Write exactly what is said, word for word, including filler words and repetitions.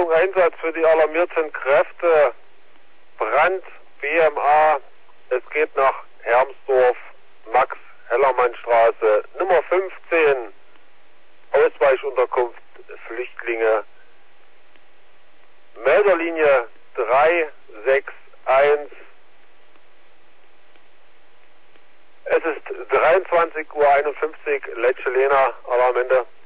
Achtung, Einsatz für die alarmierten Kräfte. Brand, B M A, es geht nach Hermsdorf, Max-Hellermann-Straße, Nummer fünfzehn, Ausweichunterkunft Flüchtlinge. Melderlinie drei sechs eins. Es ist dreiundzwanzig Uhr einundfünfzig, Lecce Lena, Alarm Ende.